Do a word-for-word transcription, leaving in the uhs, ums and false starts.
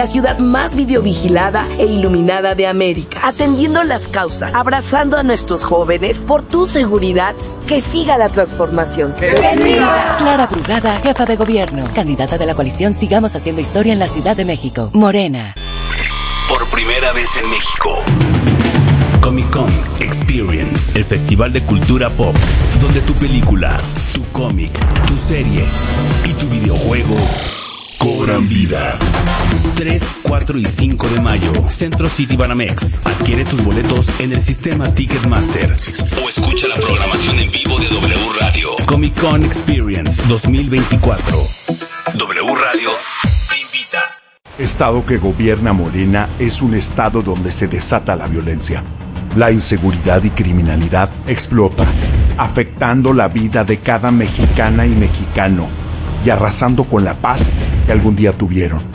la ciudad más videovigilada e iluminada de América, atendiendo las causas, abrazando a nuestros jóvenes por tu seguridad. Que siga la transformación. ¡Que siga! Clara Brugada, jefa de gobierno, candidata de la coalición Sigamos Haciendo Historia en la Ciudad de México. Morena. Por primera vez en México, Comic Con Experience, el festival de cultura pop, donde tu película, tu cómic, tu serie y tu videojuego cobran vida. tres, cuatro y cinco de mayo, Centro City Banamex. Adquiere tus boletos en el sistema Ticketmaster o escucha la programación en vivo de W Radio. Comic Con Experience dos mil veinticuatro. W Radio te invita. Estado que gobierna Morena es un estado donde se desata la violencia. La inseguridad y criminalidad explota, afectando la vida de cada mexicana y mexicano y arrasando con la paz que algún día tuvieron.